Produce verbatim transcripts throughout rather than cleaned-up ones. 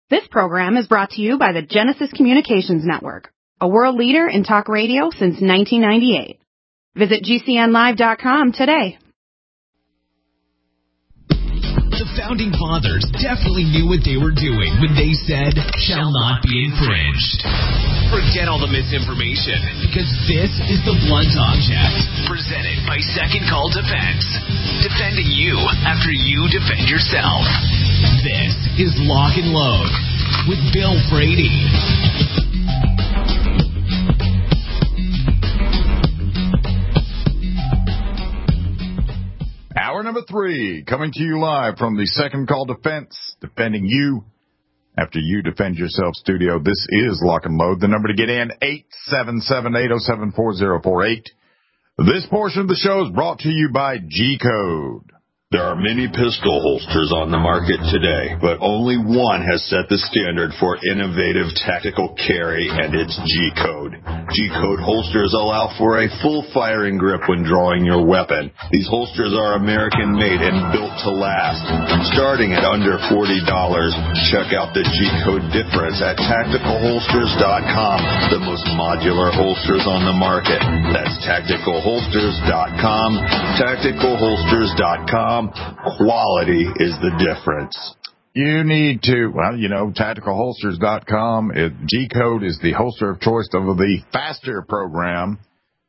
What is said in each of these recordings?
This program is brought to you by the Genesis Communications Network, a world leader in talk radio since nineteen ninety-eight. Visit G C N live dot com today. The Founding Fathers definitely knew what they were doing when they said, shall not be infringed. Forget all the misinformation, because this is the Blunt Object, presented by Second Call Defense. Defending you after you defend yourself. This is Lock and Load with Bill Frady. Hour number three, coming to you live from the Second Call Defense, defending you after you defend yourself studio. This is Lock and Load. The number to get in, eight seven seven, eight oh seven, four oh four eight. This portion of the show is brought to you by G-Code. There are many pistol holsters on the market today, but only one has set the standard for innovative tactical carry, and it's G-Code. G-Code holsters allow for a full firing grip when drawing your weapon. These holsters are American-made and built to last. Starting at under forty dollars, check out the G-Code difference at tactical holsters dot com, the most modular holsters on the market. That's tactical holsters dot com, tactical holsters dot com. Quality is the difference. You need to, well, you know, tactical holsters dot com. G-Code is the holster of choice of the Faster program.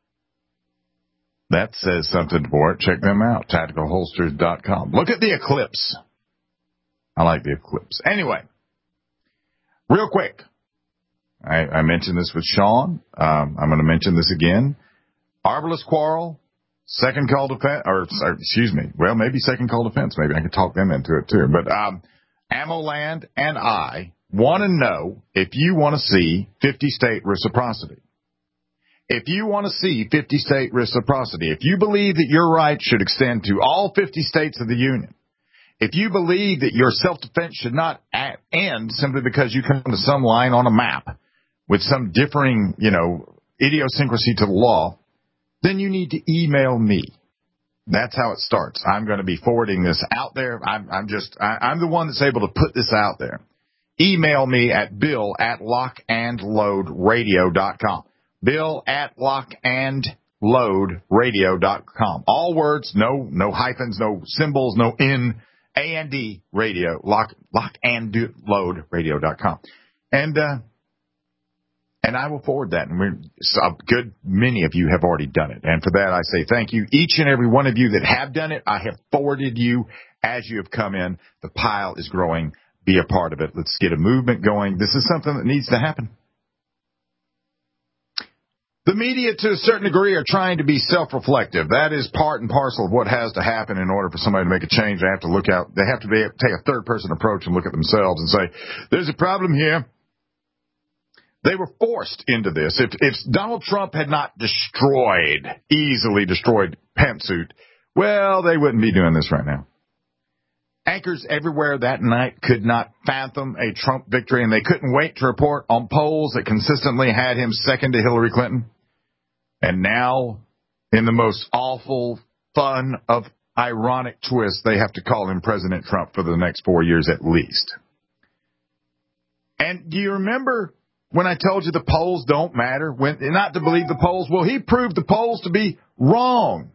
That says something for it. Check them out, tactical holsters dot com. Look at the Eclipse. I like the Eclipse. Anyway, real quick, I, I mentioned this with Sean. Um, I'm going to mention this again. Arbalest Quarrel. Second Call Defense, or, or excuse me, well, maybe Second Call Defense. Maybe I could talk them into it too. But um, AmmoLand and I want to know if you want to see fifty-state reciprocity. If you want to see fifty-state reciprocity, if you believe that your rights should extend to all fifty states of the Union, if you believe that your self-defense should not end simply because you come to some line on a map with some differing, you know, idiosyncrasy to the law, then you need to email me. That's how it starts. I'm going to be forwarding this out there. I'm, I'm just, I, I'm the one that's able to put this out there. Email me at bill at lock and load radio dot com. Bill at lock and load radio dot com. All words, no, no hyphens, no symbols, no in, A and D radio, lock, lock and load radio dot com. And, uh, And I will forward that. And we're, a good many of you have already done it. And for that, I say thank you. Each and every one of you that have done it, I have forwarded you as you have come in. The pile is growing. Be a part of it. Let's get a movement going. This is something that needs to happen. The media, to a certain degree, are trying to be self-reflective. That is part and parcel of what has to happen in order for somebody to make a change. They have to look out. They have to be, take a third-person approach and look at themselves and say, there's a problem here. They were forced into this. If, if Donald Trump had not destroyed, easily destroyed Pantsuit, well, they wouldn't be doing this right now. Anchors everywhere that night could not fathom a Trump victory, and they couldn't wait to report on polls that consistently had him second to Hillary Clinton. And now, in the most awful, fun of ironic twists, they have to call him President Trump for the next four years at least. And do you remember when I told you the polls don't matter, when not to believe the polls? Well, he proved the polls to be wrong.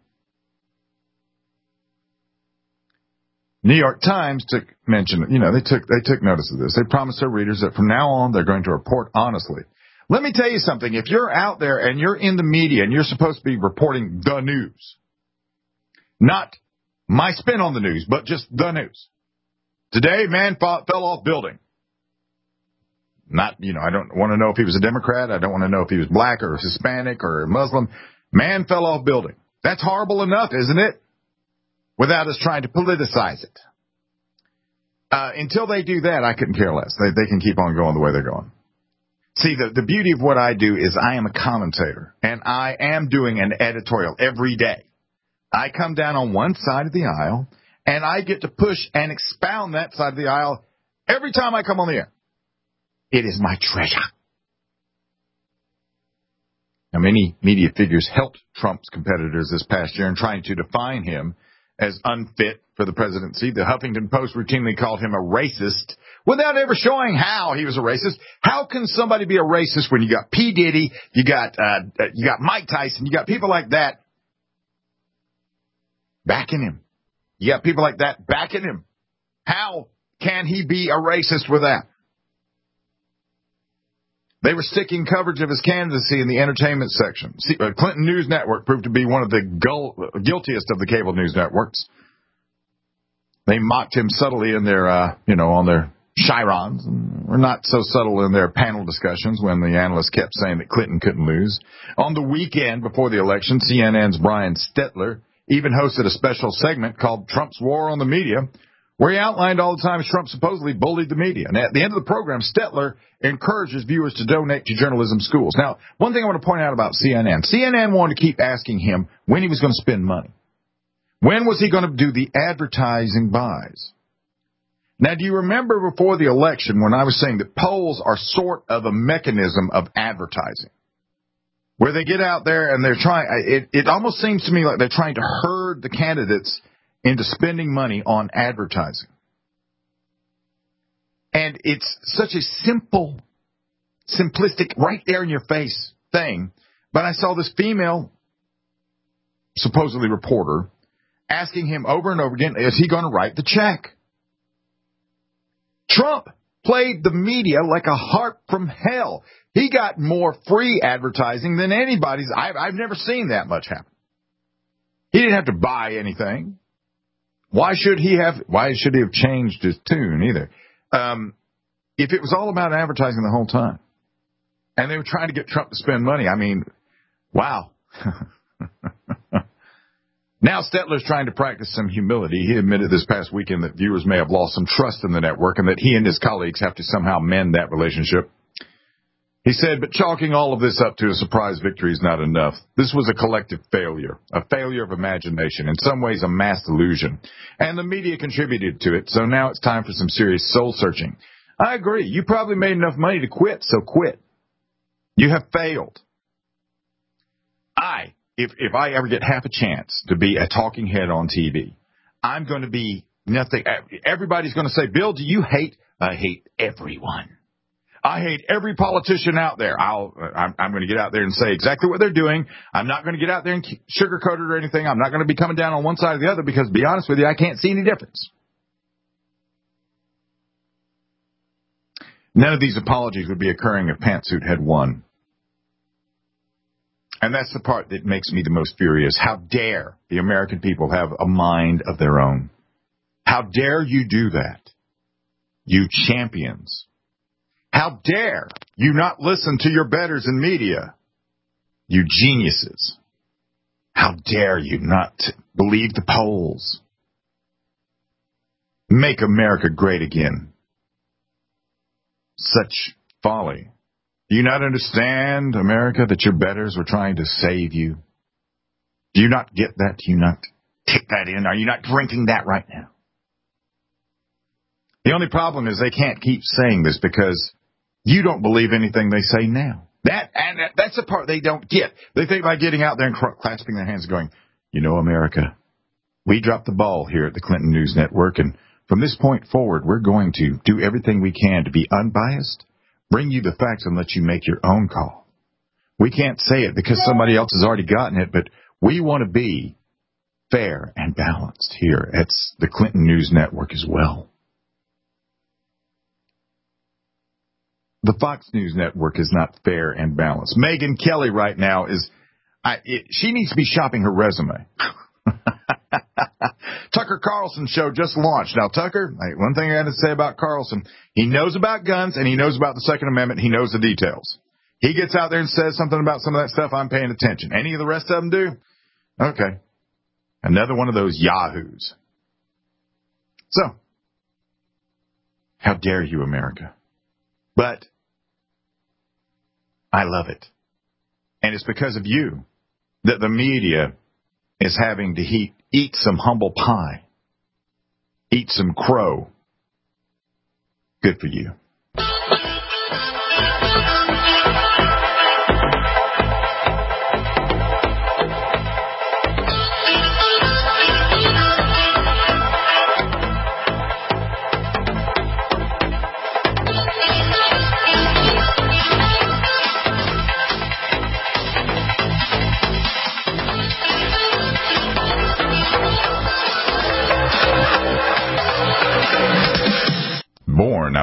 New York Times took mention, you know, they took they took notice of this. They promised their readers that from now on they're going to report honestly. Let me tell you something. If you're out there and you're in the media and you're supposed to be reporting the news, not my spin on the news, but just the news. Today, man fought, fell off building. Not, you know, I don't want to know if he was a Democrat. I don't want to know if he was black or Hispanic or Muslim. Man fell off building. That's horrible enough, isn't it? Without us trying to politicize it. Uh, until they do that, I couldn't care less. They, they can keep on going the way they're going. See, the, the beauty of what I do is I am a commentator, and I am doing an editorial every day. I come down on one side of the aisle, and I get to push and expound that side of the aisle every time I come on the air. It is my treasure. Now, many media figures helped Trump's competitors this past year in trying to define him as unfit for the presidency. The Huffington Post routinely called him a racist without ever showing how he was a racist. How can somebody be a racist when you got P. Diddy, you got uh, you got Mike Tyson, you got people like that backing him? You got people like that backing him. How can he be a racist with that? They were sticking coverage of his candidacy in the entertainment section. See, uh, Clinton News Network proved to be one of the gull, guiltiest of the cable news networks. They mocked him subtly in their, uh, you know, on their chyrons, and were not so subtle in their panel discussions when the analysts kept saying that Clinton couldn't lose. On the weekend before the election, C N N's Brian Stetler even hosted a special segment called Trump's War on the Media, where he outlined all the times Trump supposedly bullied the media. And at the end of the program, Stetler encourages viewers to donate to journalism schools. Now, one thing I want to point out about C N N, C N N wanted to keep asking him when he was going to spend money. When was he going to do the advertising buys? Now, do you remember before the election when I was saying that polls are sort of a mechanism of advertising? Where they get out there and they're trying, it, it almost seems to me like they're trying to herd the candidates into spending money on advertising. And it's such a simple, simplistic, right there in your face thing. But I saw this female, supposedly reporter, asking him over and over again, is he going to write the check? Trump played the media like a harp from hell. He got more free advertising than anybody's. I've, I've never seen that much happen. He didn't have to buy anything. Why should he have, why should he have changed his tune either? Um, if it was all about advertising the whole time and they were trying to get Trump to spend money, I mean, wow. Now Stetler's trying to practice some humility. He admitted this past weekend that viewers may have lost some trust in the network and that he and his colleagues have to somehow mend that relationship. He said, but chalking all of this up to a surprise victory is not enough. This was a collective failure, a failure of imagination, in some ways a mass illusion. And the media contributed to it, so now it's time for some serious soul searching. I agree. You probably made enough money to quit, so quit. You have failed. I, if, if I ever get half a chance to be a talking head on T V, I'm going to be nothing. Everybody's going to say, Bill, do you hate? I hate everyone. I hate every politician out there. I'll, I'm, I'm going to get out there and say exactly what they're doing. I'm not going to get out there and sugarcoat it or anything. I'm not going to be coming down on one side or the other because, to be honest with you, I can't see any difference. None of these apologies would be occurring if Pantsuit had won. And that's the part that makes me the most furious. How dare the American people have a mind of their own? How dare you do that, you champions? How dare you not listen to your betters in media, you geniuses? How dare you not believe the polls? Make America great again. Such folly. Do you not understand, America, that your betters were trying to save you? Do you not get that? Do you not take that in? Are you not drinking that right now? The only problem is they can't keep saying this because you don't believe anything they say now. That and that, that's the part they don't get. They think by getting out there and clasping their hands and going, you know, America, we dropped the ball here at the Clinton News Network, and from this point forward, we're going to do everything we can to be unbiased, bring you the facts, and let you make your own call. We can't say it because somebody else has already gotten it, but we want to be fair and balanced here at the Clinton News Network as well. The Fox News Network is not fair and balanced. Megyn Kelly right now is, I, it, she needs to be shopping her resume. Tucker Carlson's show just launched. Now, Tucker, one thing I got to say about Carlson, he knows about guns and he knows about the Second Amendment. He knows the details. He gets out there and says something about some of that stuff. I'm paying attention. Any of the rest of them do? Okay. Another one of those yahoos. So, how dare you, America? But I love it. And it's because of you that the media is having to eat, eat some humble pie, eat some crow. Good for you.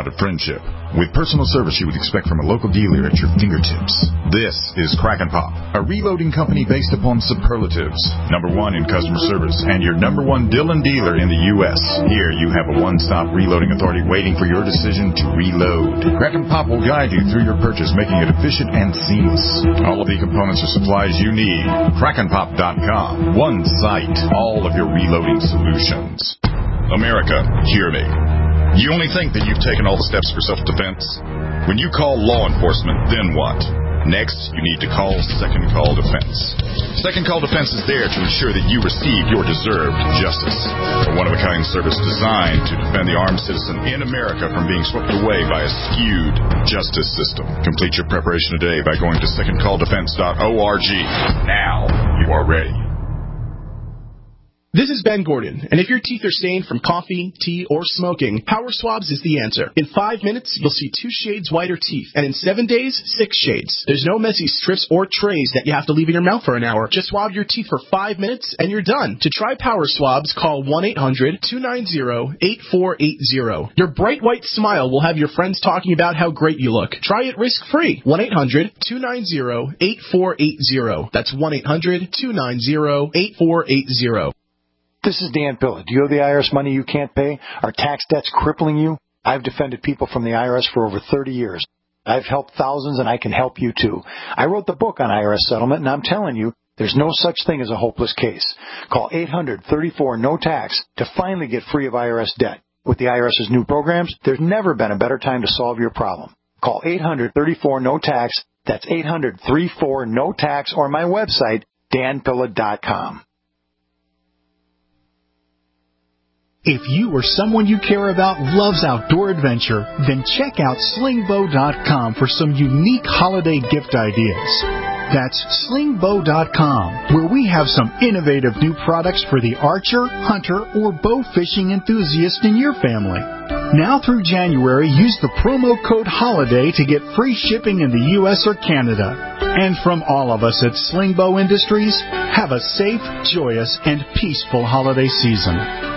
out of friendship. With personal service you would expect from a local dealer at your fingertips. This is Crack and Pop, a reloading company based upon superlatives. Number one in customer service and your number one Dillon dealer in the U S Here you have a one-stop reloading authority waiting for your decision to reload. Crack and Pop will guide you through your purchase, making it efficient and seamless. All of the components or supplies you need. crack and pop dot com. One site. All of your reloading solutions. America, hear me. You only think that you've taken all the steps for self-defense? When you call law enforcement, then what? Next, you need to call Second Call Defense. Second Call Defense is there to ensure that you receive your deserved justice. A one-of-a-kind service designed to defend the armed citizen in America from being swept away by a skewed justice system. Complete your preparation today by going to second call defense dot org. Now you are ready. This is Ben Gordon, and if your teeth are stained from coffee, tea, or smoking, Power Swabs is the answer. In five minutes, you'll see two shades whiter teeth, and in seven days, six shades. There's no messy strips or trays that you have to leave in your mouth for an hour. Just swab your teeth for five minutes, and you're done. To try Power Swabs, call one eight hundred two nine zero eight four eight zero. Your bright white smile will have your friends talking about how great you look. Try it risk-free. one eight hundred two nine zero eight four eight zero. That's one eight hundred two nine zero eight four eight zero. This is Dan Pilla. Do you owe the I R S money you can't pay? Are tax debts crippling you? I've defended people from the I R S for over thirty years. I've helped thousands, and I can help you, too. I wrote the book on I R S settlement, and I'm telling you, there's no such thing as a hopeless case. Call eight hundred thirty-four no tax to finally get free of I R S debt. With the IRS's new programs, there's never been a better time to solve your problem. Call eight hundred thirty-four no tax. That's eight hundred thirty-four no tax, or my website, dan pilla dot com. If you or someone you care about loves outdoor adventure, then check out sling bow dot com for some unique holiday gift ideas. That's sling bow dot com, where we have some innovative new products for the archer, hunter, or bow fishing enthusiast in your family. Now through January, use the promo code HOLIDAY to get free shipping in the U S or Canada. And from all of us at Sling Bow Industries, have a safe, joyous, and peaceful holiday season.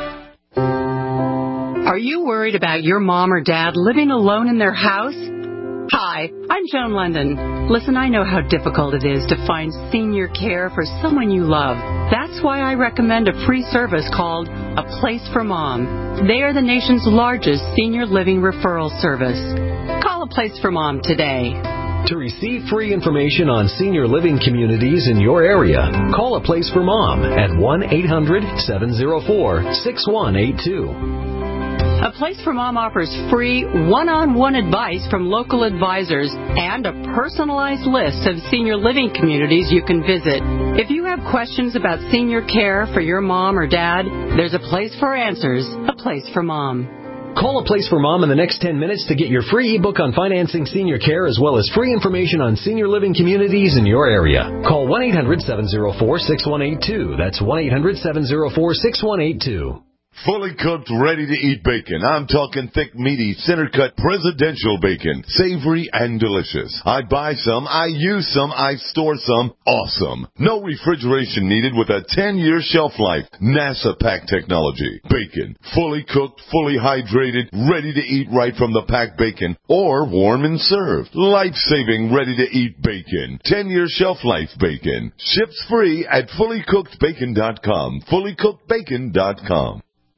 Are you worried about your mom or dad living alone in their house? Hi, I'm Joan London. Listen, I know how difficult it is to find senior care for someone you love. That's why I recommend a free service called A Place for Mom. They are the nation's largest senior living referral service. Call A Place for Mom today. To receive free information on senior living communities in your area, call A Place for Mom at one eight hundred seven oh four six one eight two. A Place for Mom offers free one-on-one advice from local advisors and a personalized list of senior living communities you can visit. If you have questions about senior care for your mom or dad, there's a place for answers. A Place for Mom. Call A Place for Mom in the next ten minutes to get your free ebook on financing senior care, as well as free information on senior living communities in your area. Call one eight hundred seven oh four six one eight two. That's one eight hundred seven oh four six one eight two. Fully cooked, ready-to-eat bacon. I'm talking thick, meaty, center-cut presidential bacon. Savory and delicious. I buy some, I use some, I store some. Awesome. No refrigeration needed with a ten-year shelf life. NASA pack technology. Bacon. Fully cooked, fully hydrated, ready to eat right from the packed bacon. Or warm and served. Life-saving, ready-to-eat bacon. ten-year shelf life bacon. Ships free at fully cooked bacon dot com. fully cooked bacon dot com.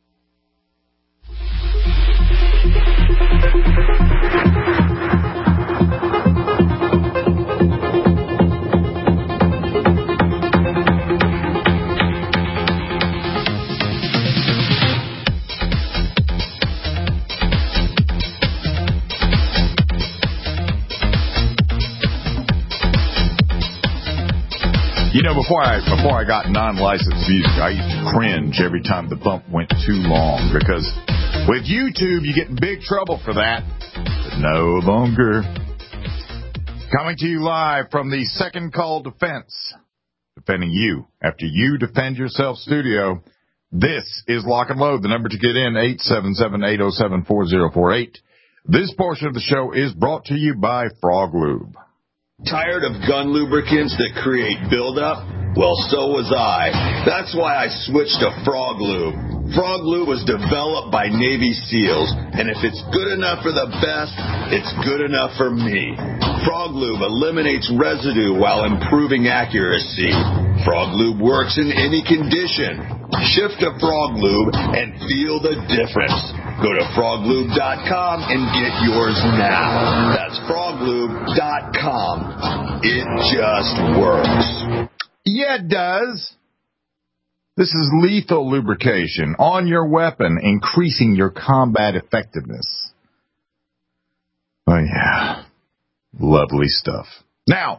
You know, before I before I got non-licensed music, I used to cringe every time the bump went too long, because with YouTube, you get in big trouble for that. But no longer. Coming to you live from the Second Call Defense, defending you after you defend yourself studio. This is Lock and Load. The number to get in, eight seven seven, eight oh seven, four oh four eight. This portion of the show is brought to you by Frog Lube. Tired of gun lubricants that create buildup? Well, so was I. That's why I switched to Frog Lube. Frog Lube was developed by Navy SEALs, and if it's good enough for the best, it's good enough for me. Frog Lube eliminates residue while improving accuracy. Frog Lube works in any condition. Shift to Frog Lube and feel the difference. Go to frog lube dot com and get yours now. That's frog lube dot com. It just works. Yeah, it does. This is lethal lubrication on your weapon, increasing your combat effectiveness. Oh, yeah. Lovely stuff. Now,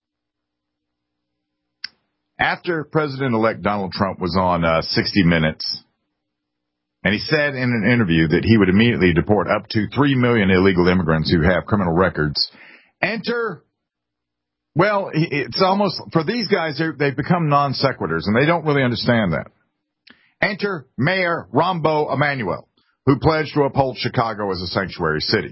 after President-elect Donald Trump was on uh, sixty minutes, and he said in an interview that he would immediately deport up to three million illegal immigrants who have criminal records, enter... Well, it's almost, for these guys, they've become non sequiturs, and they don't really understand that. Enter Mayor Rahm Emanuel, who pledged to uphold Chicago as a sanctuary city.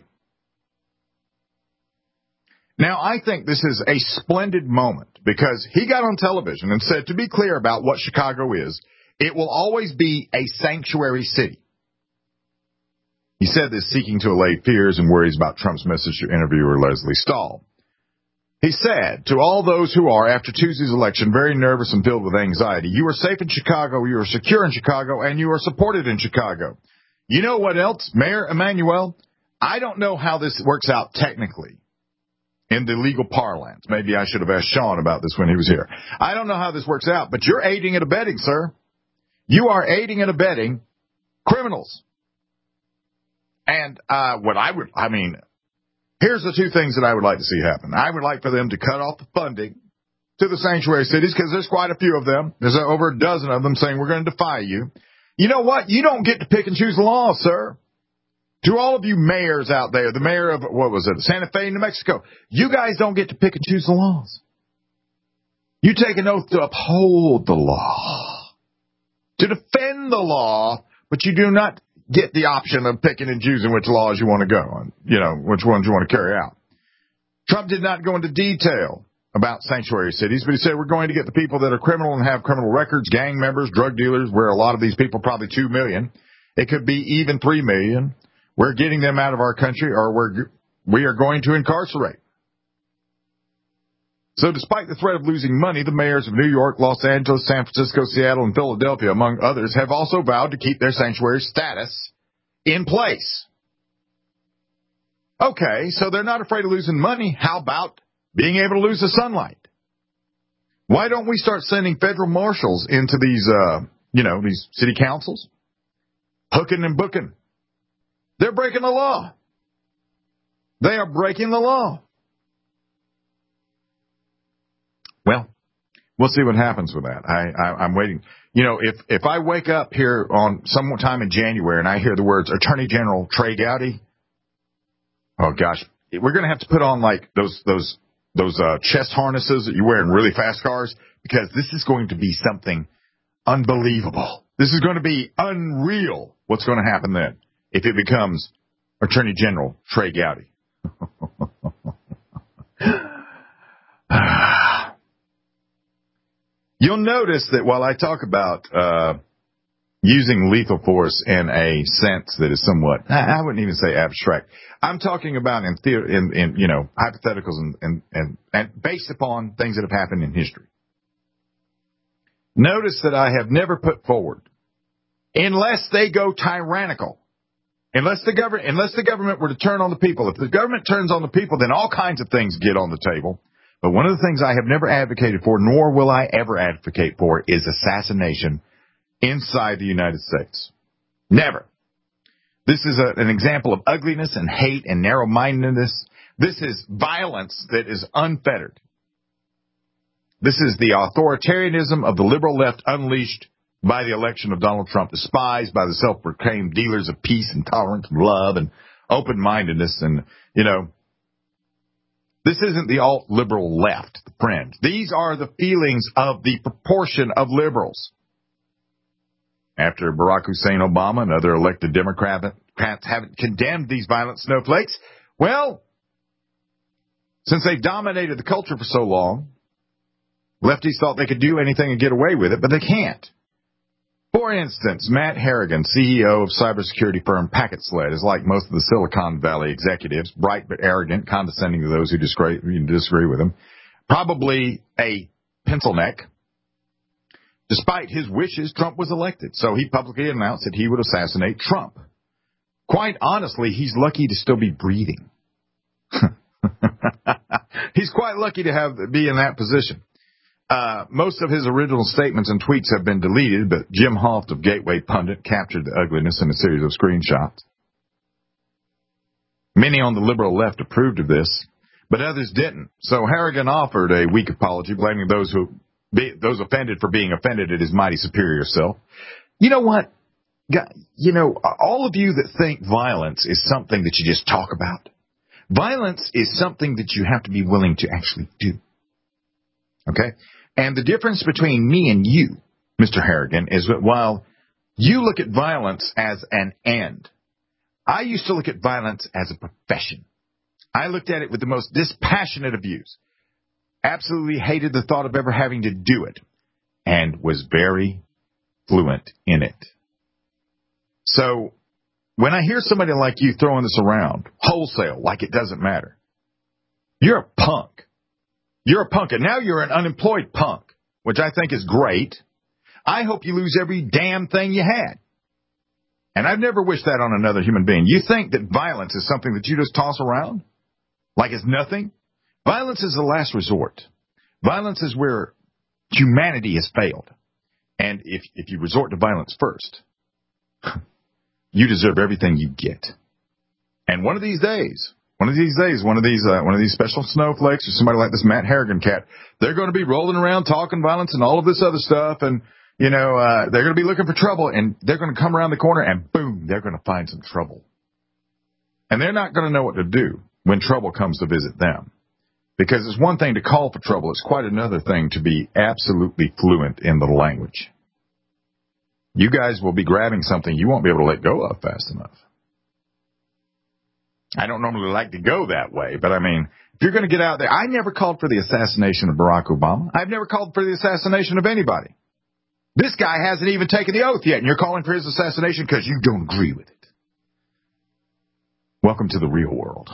Now, I think this is a splendid moment, because he got on television and said, to be clear about what Chicago is, it will always be a sanctuary city. He said this seeking to allay fears and worries about Trump's message to interviewer Leslie Stahl. He said, to all those who are, after Tuesday's election, very nervous and filled with anxiety, you are safe in Chicago, you are secure in Chicago, and you are supported in Chicago. You know what else, Mayor Emanuel? I don't know how this works out technically in the legal parlance. Maybe I should have asked Sean about this when he was here. I don't know how this works out, but you're aiding and abetting, sir. You are aiding and abetting criminals. And uh, what I would, I mean... Here's the two things that I would like to see happen. I would like for them to cut off the funding to the sanctuary cities, because there's quite a few of them. There's over a dozen of them saying we're going to defy you. You know what? You don't get to pick and choose the laws, sir. To all of you mayors out there, the mayor of, what was it, Santa Fe, New Mexico, you guys don't get to pick and choose the laws. You take an oath to uphold the law, to defend the law, but you do not get the option of picking and choosing which laws you want to go on, you know, which ones you want to carry out. Trump did not go into detail about sanctuary cities, but he said we're going to get the people that are criminal and have criminal records, gang members, drug dealers, where a lot of these people, probably two million. It could be even three million. We're getting them out of our country, or we're, we are going to incarcerate. So despite the threat of losing money, the mayors of New York, Los Angeles, San Francisco, Seattle, and Philadelphia, among others, have also vowed to keep their sanctuary status in place. Okay, so they're not afraid of losing money. How about being able to lose the sunlight? Why don't we start sending federal marshals into these, uh, you know, these city councils? Hooking and booking. They're breaking the law. They are breaking the law. Well, we'll see what happens with that. I, I, I'm waiting. You know, if, if I wake up here on some time in January and I hear the words Attorney General Trey Gowdy, oh gosh, we're going to have to put on like those, those, those, uh, chest harnesses that you wear in really fast cars, because this is going to be something unbelievable. This is going to be unreal. What's going to happen then if it becomes Attorney General Trey Gowdy? You'll notice that while I talk about uh, using lethal force in a sense that is somewhat, I wouldn't even say abstract, I'm talking about in, theory, in, in you know, hypotheticals and, and, and, and based upon things that have happened in history. Notice that I have never put forward, unless they go tyrannical, unless the government, unless the government were to turn on the people. If the government turns on the people, then all kinds of things get on the table. But one of the things I have never advocated for, nor will I ever advocate for, is assassination inside the United States. Never. This is a, an example of ugliness and hate and narrow-mindedness. This is violence that is unfettered. This is the authoritarianism of the liberal left unleashed by the election of Donald Trump, despised by the self-proclaimed dealers of peace and tolerance and love and open-mindedness. And, you know, this isn't the alt-liberal left, friend. These are the feelings of the proportion of liberals. After Barack Hussein Obama and other elected Democrats haven't condemned these violent snowflakes, well, since they've dominated the culture for so long, lefties thought they could do anything and get away with it, but they can't. For instance, Matt Harrigan, C E O of cybersecurity firm PacketSled, is like most of the Silicon Valley executives, bright but arrogant, condescending to those who disagree, disagree with him, probably a pencil neck. Despite his wishes, Trump was elected, so he publicly announced that he would assassinate Trump. Quite honestly, he's lucky to still be breathing. He's quite lucky to have be in that position. Uh, most of his original statements and tweets have been deleted, but Jim Hoft of Gateway Pundit captured the ugliness in a series of screenshots. Many on the liberal left approved of this, but others didn't. So Harrigan offered a weak apology, blaming those who be, those offended for being offended at his mighty superior self. You know what? You know, all of you that think violence is something that you just talk about, violence is something that you have to be willing to actually do. Okay? And the difference between me and you, Mister Harrigan, is that while you look at violence as an end, I used to look at violence as a profession. I looked at it with the most dispassionate of views. Absolutely hated the thought of ever having to do it, and was very fluent in it. So when I hear somebody like you throwing this around wholesale like it doesn't matter, you're a punk. You're a punk, and now you're an unemployed punk, which I think is great. I hope you lose every damn thing you had. And I've never wished that on another human being. You think that violence is something that you just toss around like it's nothing? Violence is the last resort. Violence is where humanity has failed. And if, if you resort to violence first, you deserve everything you get. And one of these days... One of these days, one of these uh, one of these special snowflakes or somebody like this Matt Harrigan cat, they're going to be rolling around talking violence and all of this other stuff, and, you know, uh, they're going to be looking for trouble, and they're going to come around the corner, and boom, they're going to find some trouble. And they're not going to know what to do when trouble comes to visit them. Because it's one thing to call for trouble. It's quite another thing to be absolutely fluent in the language. You guys will be grabbing something you won't be able to let go of fast enough. I don't normally like to go that way, but I mean, if you're going to get out there, I never called for the assassination of Barack Obama. I've never called for the assassination of anybody. This guy hasn't even taken the oath yet, and you're calling for his assassination because you don't agree with it. Welcome to the real world.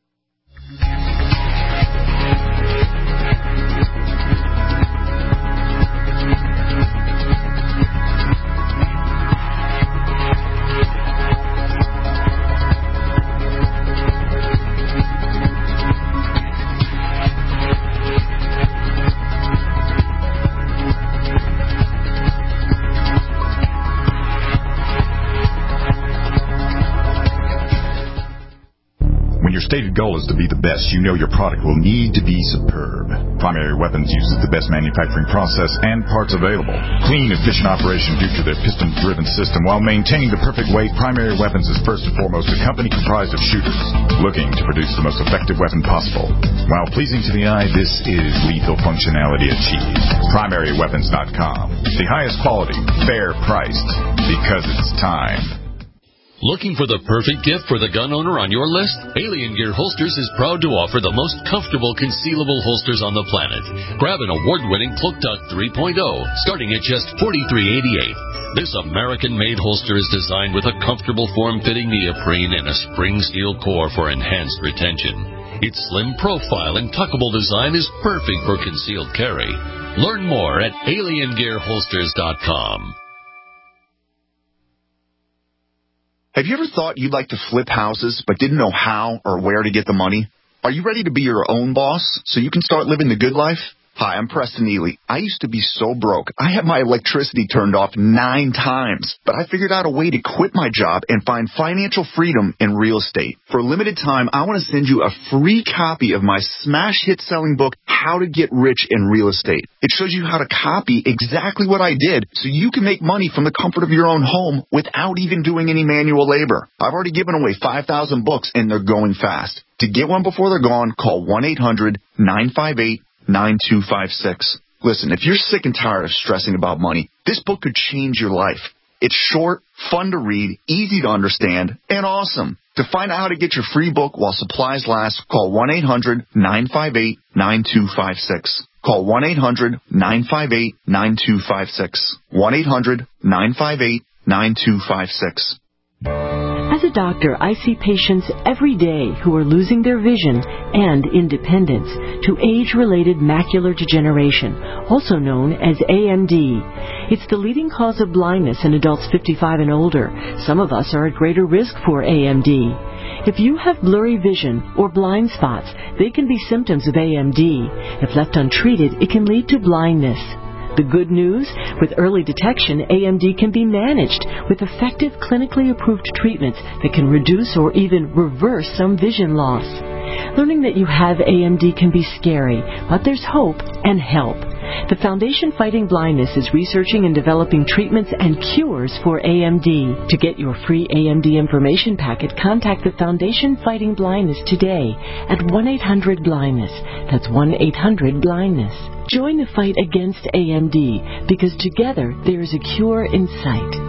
Your stated goal is to be the best. You know your product will need to be superb. Primary Weapons uses the best manufacturing process and parts available. Clean, efficient operation due to their piston-driven system. While maintaining the perfect weight, Primary Weapons is first and foremost a company comprised of shooters looking to produce the most effective weapon possible. While pleasing to the eye, this is lethal functionality achieved. Primary Weapons dot com. The highest quality, fair priced, because it's time. Looking for the perfect gift for the gun owner on your list? Alien Gear Holsters is proud to offer the most comfortable concealable holsters on the planet. Grab an award-winning Cloak Duck three point oh, starting at just forty-three eighty-eight. This American-made holster is designed with a comfortable form-fitting neoprene and a spring steel core for enhanced retention. Its slim profile and tuckable design is perfect for concealed carry. Learn more at alien gear holsters dot com. Have you ever thought you'd like to flip houses but didn't know how or where to get the money? Are you ready to be your own boss so you can start living the good life? Hi, I'm Preston Ely. I used to be so broke. I had my electricity turned off nine times, but I figured out a way to quit my job and find financial freedom in real estate. For a limited time, I want to send you a free copy of my smash hit selling book, How to Get Rich in Real Estate. It shows you how to copy exactly what I did so you can make money from the comfort of your own home without even doing any manual labor. I've already given away five thousand books and they're going fast. To get one before they're gone, call one eight hundred nine five eight nine two five six. Listen, if you're sick and tired of stressing about money, this book could change your life. It's short, fun to read, easy to understand, and awesome. To find out how to get your free book while supplies last, call one eight hundred nine five eight nine two five six. Call one eight hundred nine five eight nine two five six. one eight hundred nine five eight nine two five six. As a doctor, I see patients every day who are losing their vision and independence to age-related macular degeneration, also known as A M D. It's the leading cause of blindness in adults fifty-five and older. Some of us are at greater risk for A M D. If you have blurry vision or blind spots, they can be symptoms of A M D. If left untreated, it can lead to blindness. The good news? With early detection, A M D can be managed with effective clinically approved treatments that can reduce or even reverse some vision loss. Learning that you have A M D can be scary, but there's hope and help. The Foundation Fighting Blindness is researching and developing treatments and cures for A M D. To get your free A M D information packet, contact the Foundation Fighting Blindness today at one eight hundred blindness. That's one eight hundred blindness. Join the fight against A M D, because together there is a cure in sight.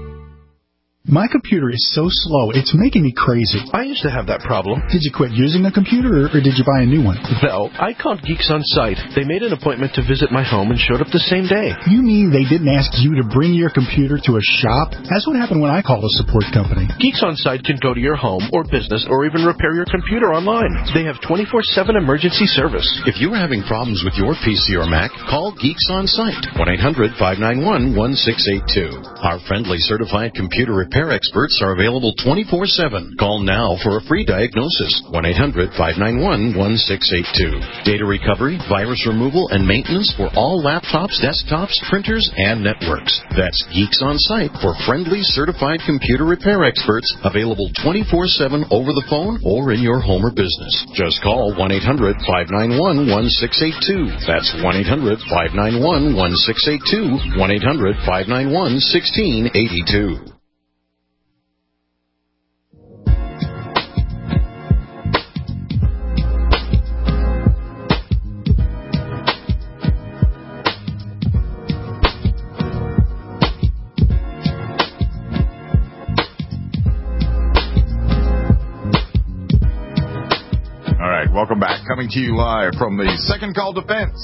My computer is so slow, it's making me crazy. I used to have that problem. Did you quit using the computer, or, or did you buy a new one? No, I called Geeks On Site. They made an appointment to visit my home and showed up the same day. You mean they didn't ask you to bring your computer to a shop? That's what happened when I called a support company. Geeks On Site can go to your home or business or even repair your computer online. They have twenty-four seven emergency service. If you're having problems with your P C or Mac, call Geeks On Site, one eight hundred five nine one one six eight two. Our friendly certified computer repair experts are available twenty-four seven. Call now for a free diagnosis, one eight hundred five nine one one six eight two. Data recovery, virus removal, and maintenance for all laptops, desktops, printers, and networks. That's Geeks On Site for friendly certified computer repair experts, available twenty-four seven over the phone or in your home or business. Just call one eight hundred five nine one one six eight two. That's one eight hundred five nine one one six eight two, one eight hundred five nine one one six eight two. Welcome back. Coming to you live from the Second Call Defense.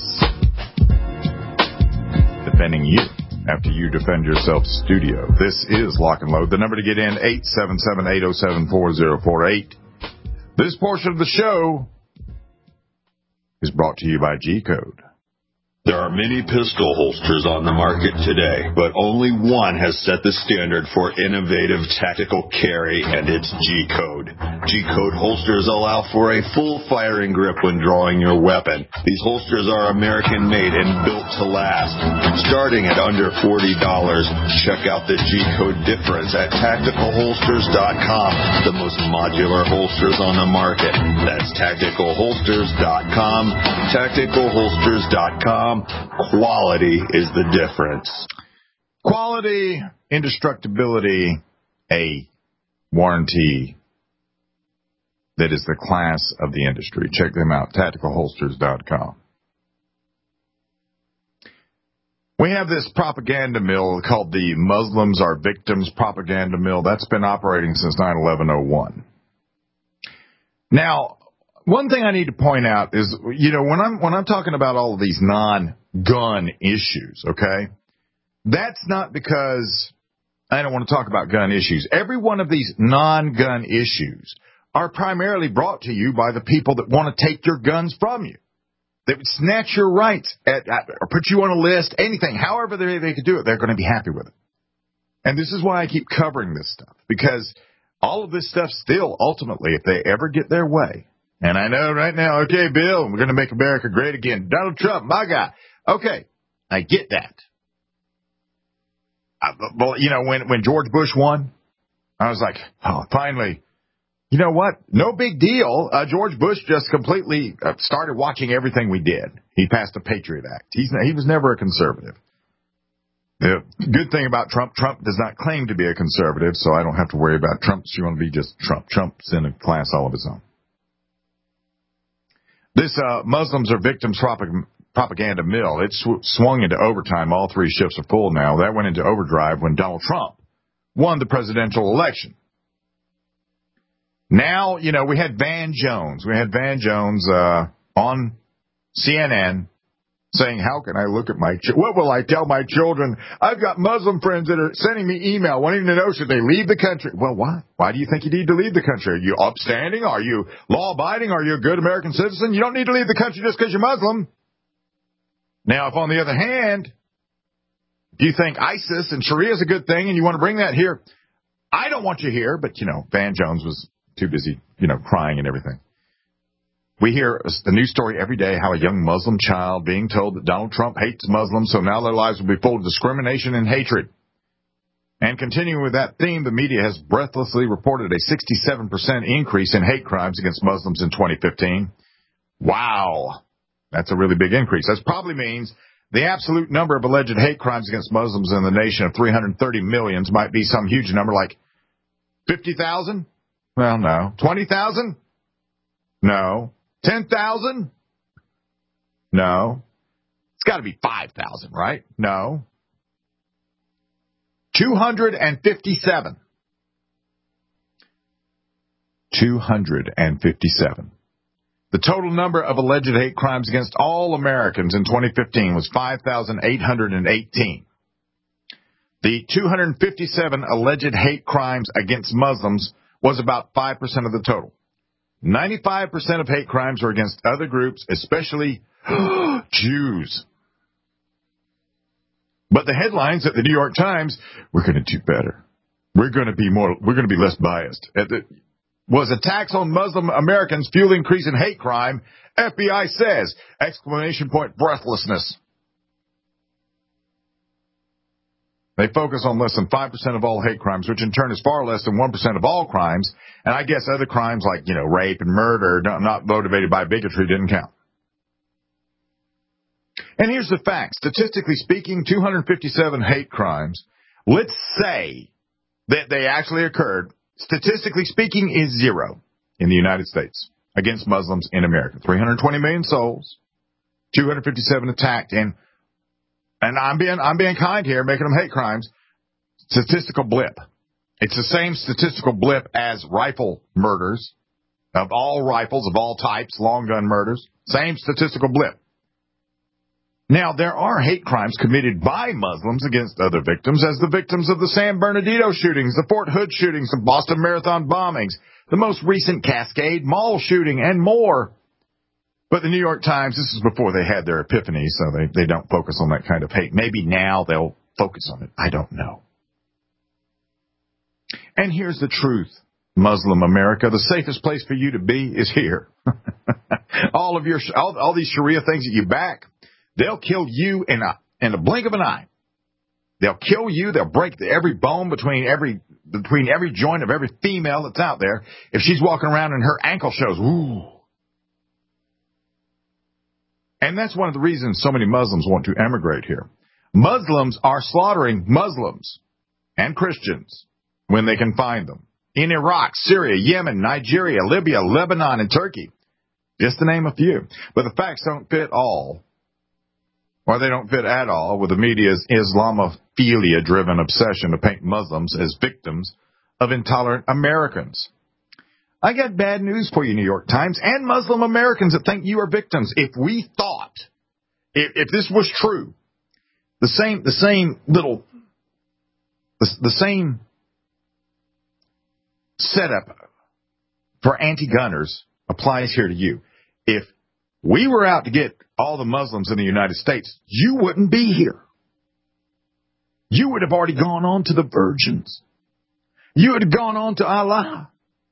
Defending you after you defend yourself studio. This is Lock and Load. The number to get in, eight seven seven, eight oh seven, four oh four eight. This portion of the show is brought to you by G-Code. There are many pistol holsters on the market today, but only one has set the standard for innovative tactical carry, and it's G-Code. G-Code holsters allow for a full firing grip when drawing your weapon. These holsters are American-made and built to last. Starting at under forty dollars, check out the G-Code difference at tactical holsters dot com, the most modular holsters on the market. That's tactical holsters dot com, tactical holsters dot com. Quality is the difference. Quality, indestructibility, a warranty that is the class of the industry. Check them out, tactical holsters dot com. We have this propaganda mill called the Muslims Are Victims propaganda mill. That's been operating since nine eleven oh one. Now, one thing I need to point out is, you know, when I'm when I'm talking about all of these non-gun issues, okay, that's not because I don't want to talk about gun issues. Every one of these non-gun issues are primarily brought to you by the people that want to take your guns from you. They would snatch your rights at, at, or put you on a list, anything, however they, they could do it, they're going to be happy with it. And this is why I keep covering this stuff, because all of this stuff still, ultimately, if they ever get their way, and I know right now, okay, Bill, we're going to make America great again. Donald Trump, my guy. Okay, I get that. I, well, you know, when, when George Bush won, I was like, oh, finally. You know what? No big deal. Uh, George Bush just completely uh, started watching everything we did. He passed the Patriot Act. He's, he was never a conservative. The good thing about Trump, Trump does not claim to be a conservative, so I don't have to worry about Trump. So you want to be just Trump. Trump's in a class all of his own. This uh, Muslims Are Victims propag- propaganda mill, it sw- swung into overtime. All three shifts are full now. That went into overdrive when Donald Trump won the presidential election. Now, you know, we had Van Jones. We had Van Jones uh, on C N N saying, how can I look at my, ch- what will I tell my children? I've got Muslim friends that are sending me email wanting to know should they leave the country. Well, why? Why do you think you need to leave the country? Are you upstanding? Are you law-abiding? Are you a good American citizen? You don't need to leave the country just because you're Muslim. Now, if on the other hand, do you think ISIS and Sharia is a good thing and you want to bring that here? I don't want you here, but, you know, Van Jones was too busy, you know, crying and everything. We hear the news story every day how a young Muslim child being told that Donald Trump hates Muslims, so now their lives will be full of discrimination and hatred. And continuing with that theme, the media has breathlessly reported a sixty-seven percent increase in hate crimes against Muslims in twenty fifteen. Wow. That's a really big increase. That probably means the absolute number of alleged hate crimes against Muslims in the nation of three hundred thirty million might be some huge number like fifty thousand? Well, no. twenty thousand? No. ten thousand? No. It's got to be five thousand, right? No. two hundred fifty-seven. two hundred fifty-seven. The total number of alleged hate crimes against all Americans in twenty fifteen was five thousand eight hundred eighteen. The two hundred fifty-seven alleged hate crimes against Muslims was about five percent of the total. ninety-five percent of hate crimes were against other groups, especially Jews. But the headlines at the New York Times, we're going to do better. We're going to be more, we're going to be less biased. At the, was attacks on Muslim Americans fuel increase in hate crime? F B I says, exclamation point, breathlessness. They focus on less than five percent of all hate crimes, which in turn is far less than one percent of all crimes. And I guess other crimes like, you know, rape and murder, not motivated by bigotry, didn't count. And here's the fact. Statistically speaking, two hundred fifty-seven hate crimes, let's say that they actually occurred, statistically speaking, is zero in the United States against Muslims in America. three hundred twenty million souls, two hundred fifty-seven attacked, and and I'm being I'm being kind here, making them hate crimes. Statistical blip. It's the same statistical blip as rifle murders of all rifles, of all types, long gun murders. Same statistical blip. Now, there are hate crimes committed by Muslims against other victims, as the victims of the San Bernardino shootings, the Fort Hood shootings, the Boston Marathon bombings, the most recent Cascade Mall shooting, and more. But the New York Times, this is before they had their epiphany, so they, they don't focus on that kind of hate. Maybe now they'll focus on it. I don't know. And here's the truth, Muslim America. The safest place for you to be is here. all of your all, all these Sharia things that you back, they'll kill you in a in a blink of an eye. They'll kill you. They'll break the, every bone between every between every joint of every female that's out there. If she's walking around and her ankle shows, ooh. And that's one of the reasons so many Muslims want to emigrate here. Muslims are slaughtering Muslims and Christians when they can find them. In Iraq, Syria, Yemen, Nigeria, Libya, Lebanon, and Turkey. Just to name a few. But the facts don't fit all. Or they don't fit at all with the media's Islamophilia-driven obsession to paint Muslims as victims of intolerant Americans. I got bad news for you, New York Times, and Muslim Americans that think you are victims. If we thought, if, if this was true, the same, the same little, the, the same setup for anti-gunners applies here to you. If we were out to get all the Muslims in the United States, you wouldn't be here. You would have already gone on to the virgins. You would have gone on to Allah.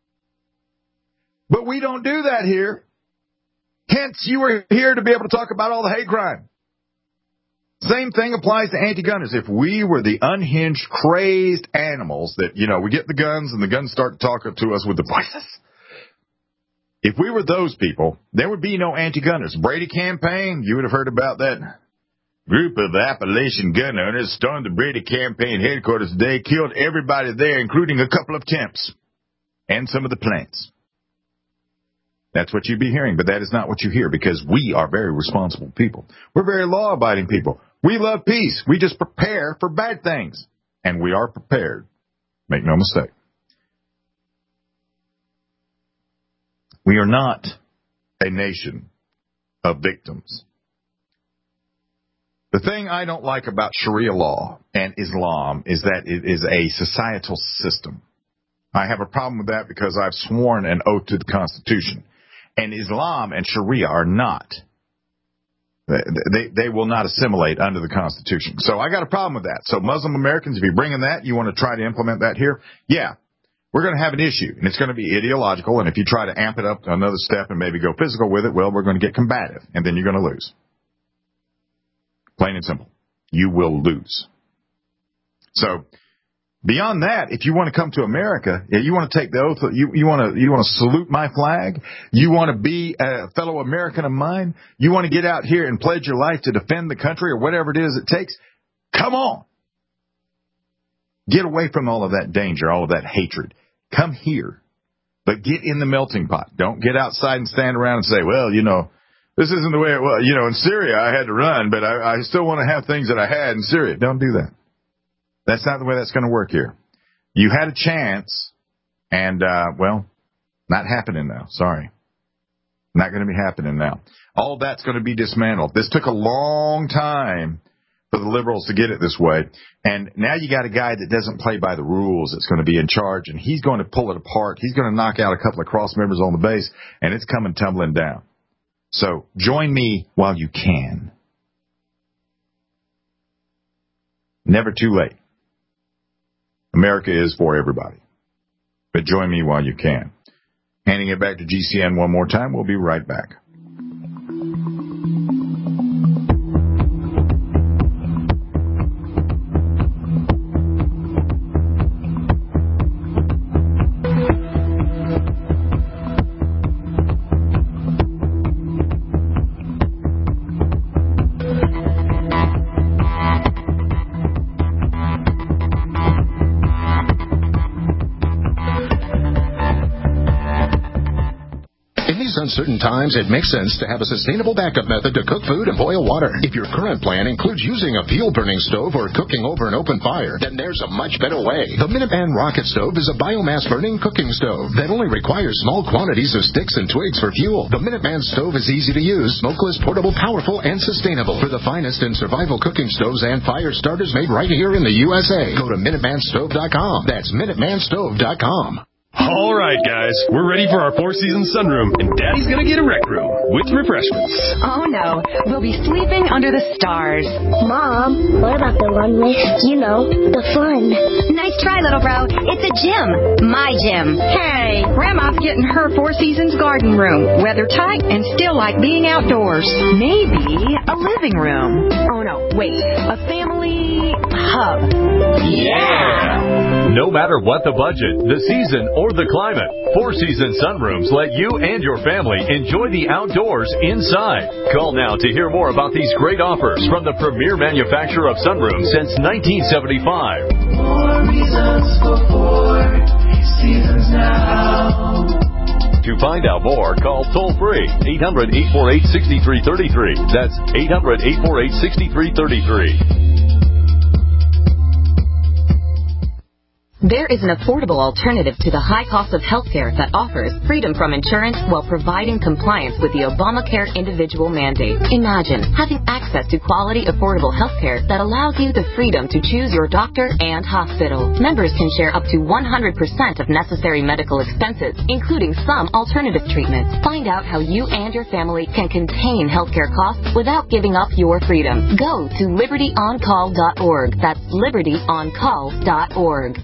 But we don't do that here. Hence, you are here to be able to talk about all the hate crime. Same thing applies to anti-gunners. If we were the unhinged, crazed animals that, you know, we get the guns and the guns start talking to us with the voices. If we were those people, there would be no anti-gunners. Brady campaign, you would have heard about that group of Appalachian gun owners stormed the Brady campaign headquarters today, killed everybody there, including a couple of temps and some of the plants. That's what you'd be hearing, but that is not what you hear because we are very responsible people. We're very law-abiding people. We love peace. We just prepare for bad things, and we are prepared. Make no mistake. We are not a nation of victims. The thing I don't like about Sharia law and Islam is that it is a societal system. I have a problem with that because I've sworn an oath to the Constitution. And Islam and Sharia are not. They, they, they will not assimilate under the Constitution. So I got a problem with that. So Muslim Americans, if you're bringing that, you want to try to implement that here, yeah, we're going to have an issue. And it's going to be ideological. And if you try to amp it up to another step and maybe go physical with it, well, we're going to get combative. And then you're going to lose. Plain and simple. You will lose. So beyond that, if you want to come to America, you want to take the oath, you, you want to you want to salute my flag, you want to be a fellow American of mine, you want to get out here and pledge your life to defend the country or whatever it is it takes, come on. Get away from all of that danger, all of that hatred. Come here. But get in the melting pot. Don't get outside and stand around and say, well, you know, this isn't the way it was. You know, in Syria I had to run, but I, I still want to have things that I had in Syria. Don't do that. That's not the way that's going to work here. You had a chance, and, uh, well, not happening now. Sorry. Not going to be happening now. All that's going to be dismantled. This took a long time for the liberals to get it this way, and now you got a guy that doesn't play by the rules that's going to be in charge, and he's going to pull it apart. He's going to knock out a couple of cross members on the base, and it's coming tumbling down. So join me while you can. Never too late. America is for everybody. But join me while you can. Handing it back to G C N one more time. We'll be right back. Uncertain times, it makes sense to have a sustainable backup method to cook food and boil water. If your current plan includes using a fuel-burning stove or cooking over an open fire, then there's a much better way. The Minuteman Rocket Stove is a biomass-burning cooking stove that only requires small quantities of sticks and twigs for fuel. The Minuteman Stove is easy to use, smokeless, portable, powerful, and sustainable. For the finest in survival cooking stoves and fire starters made right here in the U S A, go to Minuteman Stove dot com. That's Minuteman Stove dot com. All right, guys, we're ready for our four-season sunroom, and Daddy's gonna get a rec room with refreshments. Oh, no, we'll be sleeping under the stars. Mom, what about the one with, you know, the fun? Nice try, little bro. It's a gym. My gym. Hey, Grandma's getting her Four Seasons garden room. Weather tight and still like being outdoors. Maybe a living room. Oh, no, wait, a family hub. Yeah! No matter what the budget, the season, or the climate, Four Seasons Sunrooms let you and your family enjoy the outdoors inside. Call now to hear more about these great offers from the premier manufacturer of sunrooms since nineteen seventy-five. More reasons for Four Seasons now. To find out more, call toll-free eight hundred, eight four eight, six three three three. That's eight hundred, eight four eight, six three three three. There is an affordable alternative to the high cost of healthcare that offers freedom from insurance while providing compliance with the Obamacare individual mandate. Imagine having access to quality, affordable healthcare that allows you the freedom to choose your doctor and hospital. Members can share up to one hundred percent of necessary medical expenses, including some alternative treatments. Find out how you and your family can contain healthcare costs without giving up your freedom. Go to liberty on call dot org. That's liberty on call dot org.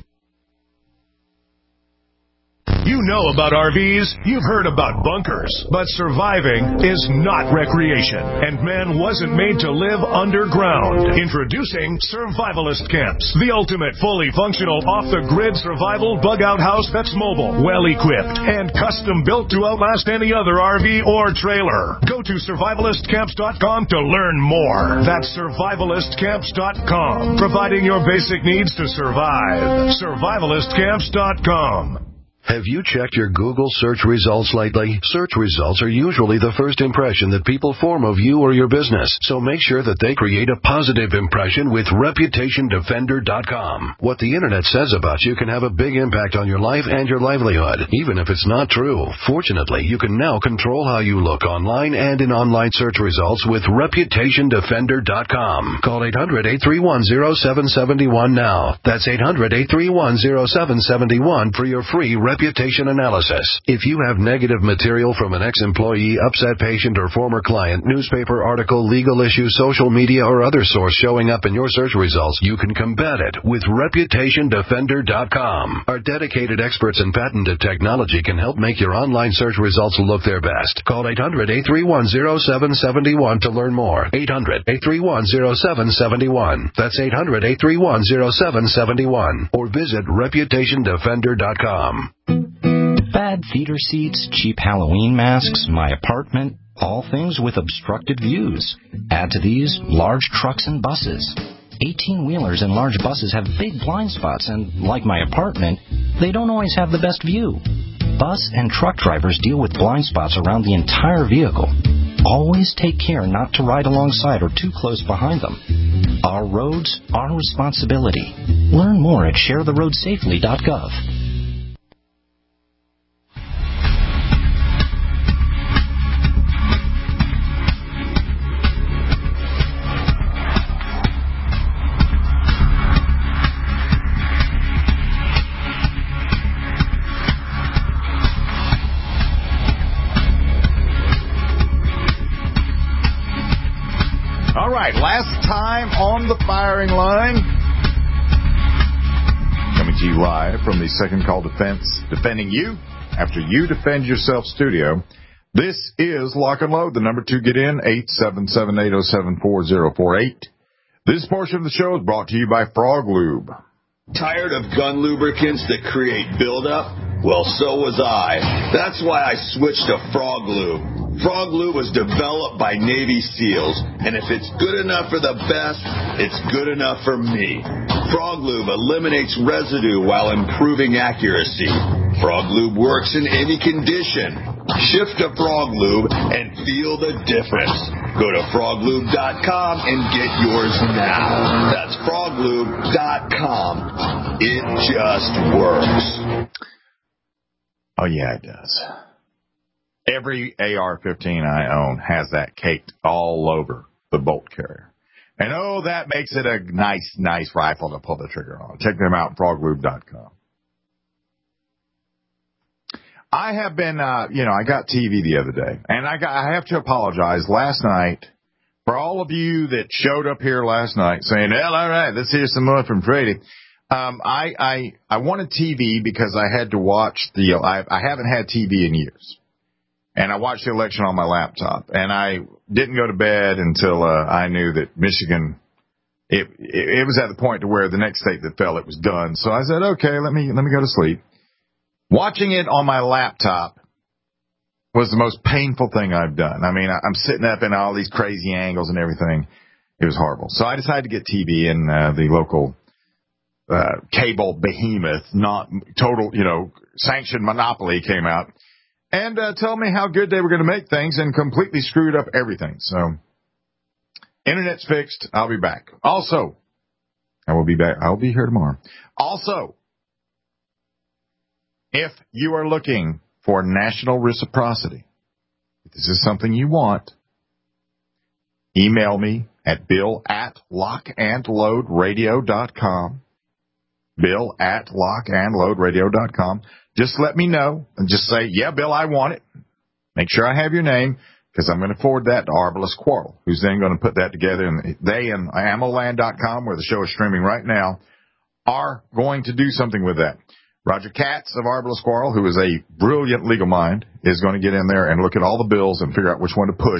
You know about R Vs, you've heard about bunkers, but surviving is not recreation, and man wasn't made to live underground. Introducing Survivalist Camps, the ultimate fully functional off-the-grid survival bug-out house that's mobile, well-equipped, and custom-built to outlast any other R V or trailer. Go to survivalist camps dot com to learn more. That's survivalist camps dot com, providing your basic needs to survive. survivalist camps dot com. Have you checked your Google search results lately? Search results are usually the first impression that people form of you or your business, so make sure that they create a positive impression with Reputation Defender dot com. What the Internet says about you can have a big impact on your life and your livelihood, even if it's not true. Fortunately, you can now control how you look online and in online search results with Reputation Defender dot com. Call eight hundred, eight three one, zero seven seven one now. That's eight hundred, eight three one, zero seven seven one for your free reputation analysis. If you have negative material from an ex-employee, upset patient, or former client, newspaper article, legal issue, social media, or other source showing up in your search results, you can combat it with Reputation Defender dot com. Our dedicated experts in patented technology can help make your online search results look their best. Call eight hundred, eight three one, zero seven seven one to learn more. eight hundred, eight three one, zero seven seven one. That's eight hundred, eight three one, zero seven seven one. Or visit Reputation Defender dot com. Bad theater seats, cheap Halloween masks, my apartment, all things with obstructed views. Add to these large trucks and buses. eighteen-wheelers and large buses have big blind spots, and like my apartment, they don't always have the best view. Bus and truck drivers deal with blind spots around the entire vehicle. Always take care not to ride alongside or too close behind them. Our roads, our responsibility. Learn more at share the road safely dot gov. All right, last time on the firing line. Coming to you live from the Second Call Defense, defending you after you defend yourself studio. This is Lock and Load. The number to get in, eight seven seven, eight oh seven, four oh four eight. This portion of the show is brought to you by Frog Lube. Tired of gun lubricants that create buildup? Well, so was I. That's why I switched to Frog Lube. Frog Lube was developed by Navy SEALs, and if it's good enough for the best, it's good enough for me. Frog Lube eliminates residue while improving accuracy. Frog Lube works in any condition. Shift to Frog Lube and feel the difference. Go to frog lube dot com and get yours now. That's frog lube dot com. It just works. Oh, yeah, it does. Every A R fifteen I own has that caked all over the bolt carrier. And, oh, that makes it a nice, nice rifle to pull the trigger on. Check them out, frog lube dot com. I have been, uh, you know, I got T V the other day, and I got, I have to apologize last night for all of you that showed up here last night saying, well, all right, let's hear some more from Freddie. Um, I, I, I wanted T V because I had to watch the, I, I haven't had T V in years. And I watched the election on my laptop, and I didn't go to bed until uh, I knew that Michigan, it, it it was at the point to where the next state that fell, it was done. So I said, okay, let me let me go to sleep. Watching it on my laptop was the most painful thing I've done. I mean, I'm sitting up in all these crazy angles and everything. It was horrible. So I decided to get T V, and uh, the local uh, cable behemoth, not total, you know, sanctioned monopoly came out. And uh, tell me how good they were going to make things and completely screwed up everything. So, internet's fixed. I'll be back. Also, I will be back. I'll be here tomorrow. Also, if you are looking for national reciprocity, if this is something you want, email me at bill at lock and load radio dot com. Bill at lock and load radio dot com. Just let me know and just say, yeah, Bill, I want it. Make sure I have your name, because I'm going to forward that to Arbalest Quarrel, who's then going to put that together. And they and ammo land dot com, where the show is streaming right now, are going to do something with that. Roger Katz of Arbalest Quarrel, who is a brilliant legal mind, is going to get in there and look at all the bills and figure out which one to push.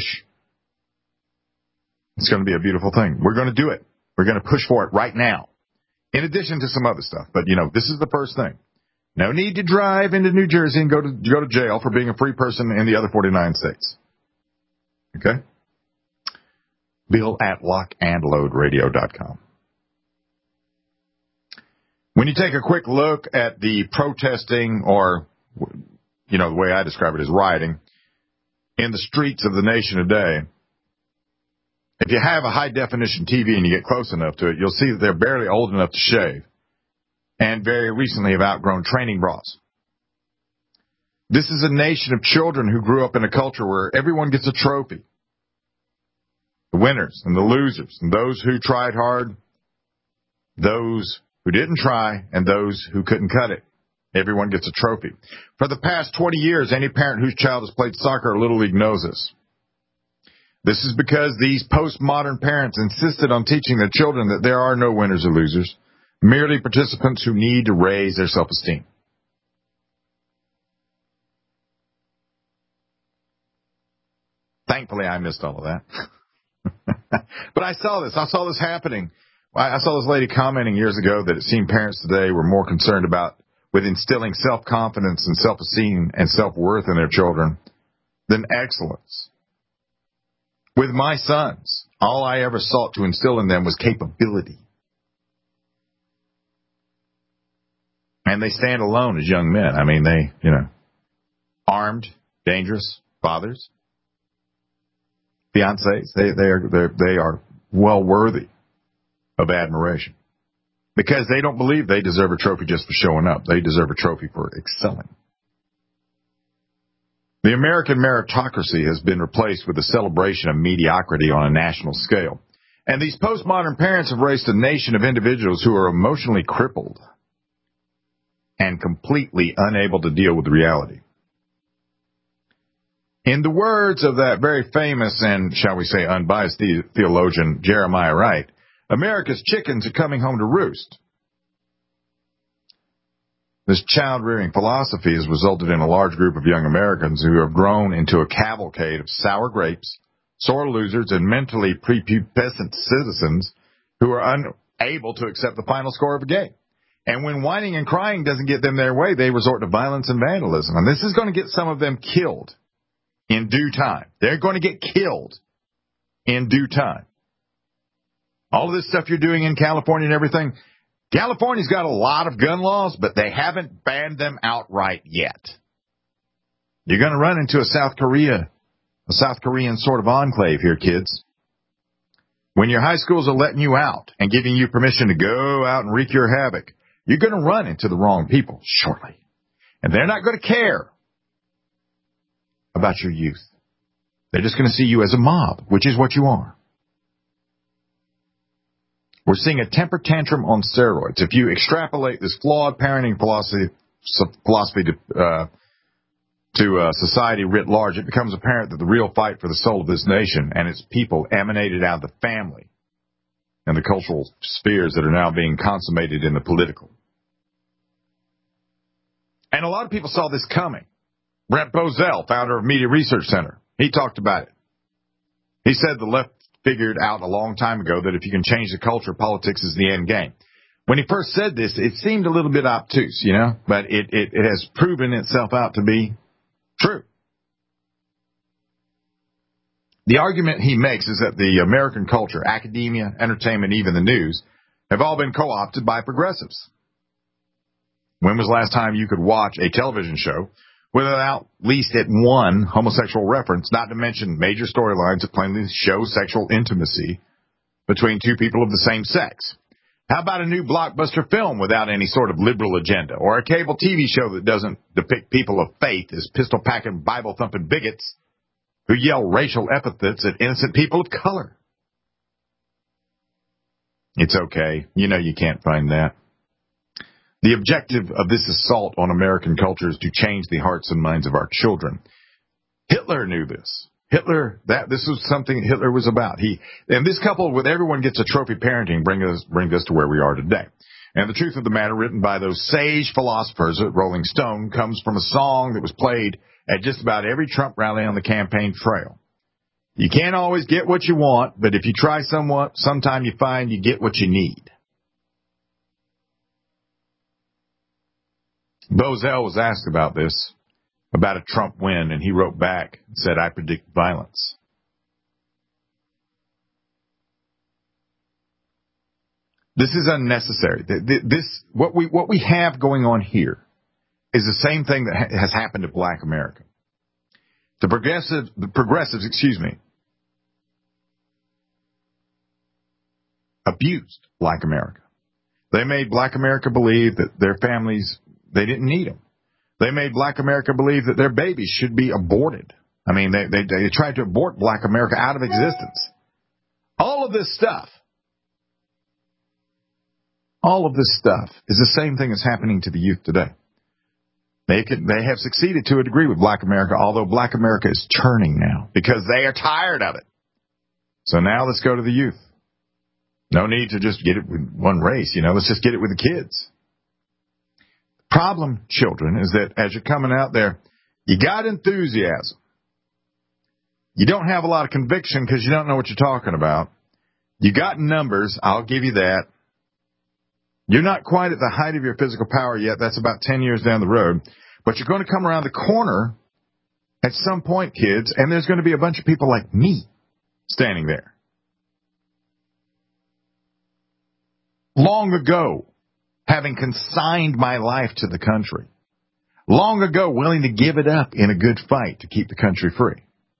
It's going to be a beautiful thing. We're going to do it. We're going to push for it right now, in addition to some other stuff. But, you know, this is the first thing. No need to drive into New Jersey and go to go to jail for being a free person in the other forty-nine states. Okay? Bill at lock and load radio dot com. When you take a quick look at the protesting or you know, the way I describe it is rioting in the streets of the nation today. If you have a high-definition T V and you get close enough to it, you'll see that they're barely old enough to shave and very recently have outgrown training bras. This is a nation of children who grew up in a culture where everyone gets a trophy. The winners and the losers, and those who tried hard, those who didn't try, and those who couldn't cut it. Everyone gets a trophy. For the past twenty years, any parent whose child has played soccer or Little League knows this. This is because these postmodern parents insisted on teaching their children that there are no winners or losers, merely participants who need to raise their self-esteem. Thankfully, I missed all of that. But I saw this. I saw this happening. I saw this lady commenting years ago that it seemed parents today were more concerned about with instilling self-confidence and self-esteem and self-worth in their children than excellence. With my sons, all I ever sought to instill in them was capability. And they stand alone as young men. I mean, they, you know, armed, dangerous fathers, fiancés. They, they are, they are well worthy of admiration because they don't believe they deserve a trophy just for showing up. They deserve a trophy for excelling. The American meritocracy has been replaced with a celebration of mediocrity on a national scale. And these postmodern parents have raised a nation of individuals who are emotionally crippled and completely unable to deal with reality. In the words of that very famous and, shall we say, unbiased theologian Jeremiah Wright, America's chickens are coming home to roost. This child-rearing philosophy has resulted in a large group of young Americans who have grown into a cavalcade of sour grapes, sore losers, and mentally prepubescent citizens who are unable to accept the final score of a game. And when whining and crying doesn't get them their way, they resort to violence and vandalism. And this is going to get some of them killed in due time. They're going to get killed in due time. All of this stuff you're doing in California and everything, California's got a lot of gun laws, but they haven't banned them outright yet. You're going to run into a South Korea, a South Korean sort of enclave here, kids. When your high schools are letting you out and giving you permission to go out and wreak your havoc, you're going to run into the wrong people shortly. And they're not going to care about your youth. They're just going to see you as a mob, which is what you are. We're seeing a temper tantrum on steroids. If you extrapolate this flawed parenting philosophy, philosophy to, uh, to uh, society writ large, it becomes apparent that the real fight for the soul of this nation and its people emanated out of the family and the cultural spheres that are now being consummated in the political. And a lot of people saw this coming. Brent Bozell, founder of Media Research Center, he talked about it. He said the left figured out a long time ago that if you can change the culture, politics is the end game. When he first said this, it seemed a little bit obtuse, you know, but it, it, it has proven itself out to be true. The argument he makes is that the American culture, academia, entertainment, even the news, have all been co-opted by progressives. When was the last time you could watch a television show without at least at one homosexual reference, not to mention major storylines that plainly show sexual intimacy between two people of the same sex? How about a new blockbuster film without any sort of liberal agenda, or a cable T V show that doesn't depict people of faith as pistol-packing, Bible-thumping bigots who yell racial epithets at innocent people of color? It's okay. You know you can't find that. The objective of this assault on American culture is to change the hearts and minds of our children. Hitler knew this. Hitler, that this was something Hitler was about. He and this coupled with everyone gets a trophy parenting brings us brings us to where we are today. And the truth of the matter, written by those sage philosophers at Rolling Stone, comes from a song that was played at just about every Trump rally on the campaign trail. You can't always get what you want, but if you try somewhat, sometime you find you get what you need. Bozell was asked about this, about a Trump win, and he wrote back and said, "I predict violence." This is unnecessary. This, what we, what we have going on here is the same thing that ha- has happened to black America. The progressive, the progressives, excuse me, abused black America. They made black America believe that their families, they didn't need them. They made black America believe that their babies should be aborted. I mean, they, they, they tried to abort black America out of existence. All of this stuff, all of this stuff is the same thing that's happening to the youth today. They can, they have succeeded to a degree with black America, although black America is turning now because they are tired of it. So now let's go to the youth. No need to just get it with one race, you know, let's just get it with the kids. The problem, children, is that as you're coming out there, you got enthusiasm. You don't have a lot of conviction because you don't know what you're talking about. You got numbers, I'll give you that. You're not quite at the height of your physical power yet. That's about ten years down the road. But you're going to come around the corner at some point, kids, and there's going to be a bunch of people like me standing there. Long ago, having consigned my life to the country. Long ago, willing to give it up in a good fight to keep the country free.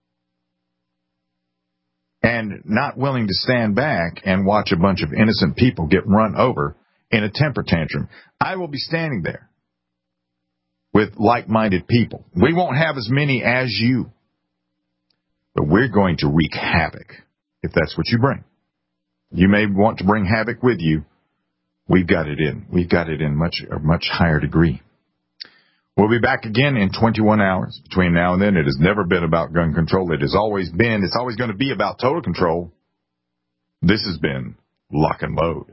And not willing to stand back and watch a bunch of innocent people get run over in a temper tantrum. I will be standing there with like-minded people. We won't have as many as you, but we're going to wreak havoc if that's what you bring. You may want to bring havoc with you. We've got it in. We've got it in much a much higher degree. We'll be back again in twenty-one hours. Between now and then, it has never been about gun control. It has always been. It's always going to be about total control. This has been Lock and Load.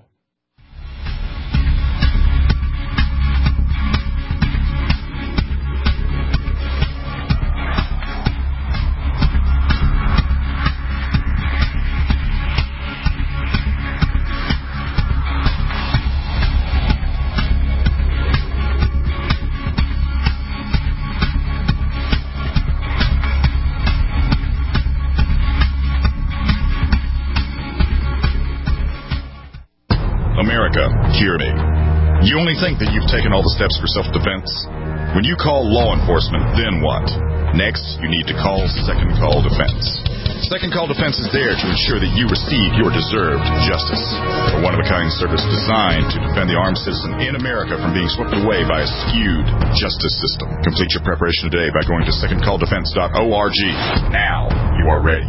Hear me. You only think that you've taken all the steps for self-defense? When you call law enforcement, then what? Next, you need to call Second Call Defense. Second Call Defense is there to ensure that you receive your deserved justice. A one-of-a-kind service designed to defend the armed citizen in America from being swept away by a skewed justice system. Complete your preparation today by going to second call defense dot org. Now you are ready.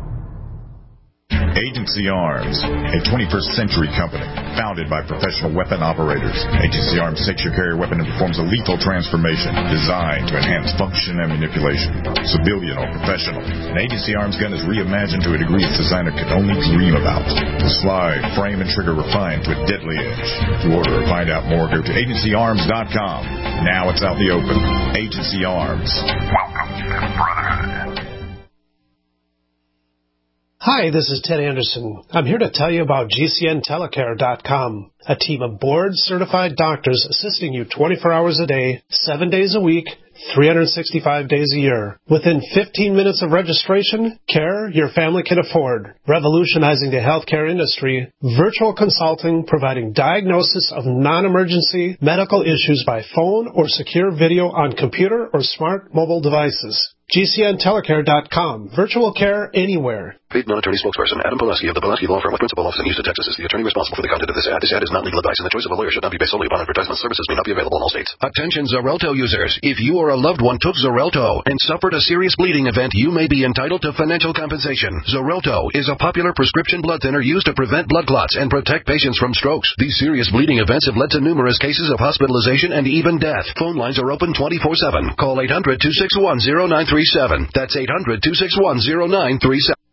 Agency Arms, a twenty-first century company founded by professional weapon operators. Agency Arms takes your carrier weapon and performs a lethal transformation designed to enhance function and manipulation. Civilian or professional, an Agency Arms gun is reimagined to a degree its designer could only dream about. The slide, frame, and trigger refined to a deadly edge. To order or find out more, go to agency arms dot com. Now it's out in the open. Agency Arms. Welcome to the Brotherhood. Hi, this is Ted Anderson. I'm here to tell you about G C N telecare dot com, a team of board-certified doctors assisting you twenty-four hours a day, seven days a week, three hundred sixty-five days a year. Within fifteen minutes of registration, care your family can afford. Revolutionizing the healthcare industry, virtual consulting providing diagnosis of non-emergency medical issues by phone or secure video on computer or smart mobile devices. G C N telecare dot com. Virtual care anywhere. Paid non-attorney spokesperson Adam Pulaski of the Pulaski Law Firm with principal office in Houston, Texas is the attorney responsible for the content of this ad. This ad is not legal advice, and the choice of a lawyer should not be based solely upon advertisement. Services may not be available in all states. Attention Xarelto users. If you or a loved one took Xarelto and suffered a serious bleeding event, you may be entitled to financial compensation. Xarelto is a popular prescription blood thinner used to prevent blood clots and protect patients from strokes. These serious bleeding events have led to numerous cases of hospitalization and even death. Phone lines are open twenty-four seven. Call eight hundred two six one zero nine three seven. That's eight hundred two six one zero nine three seven.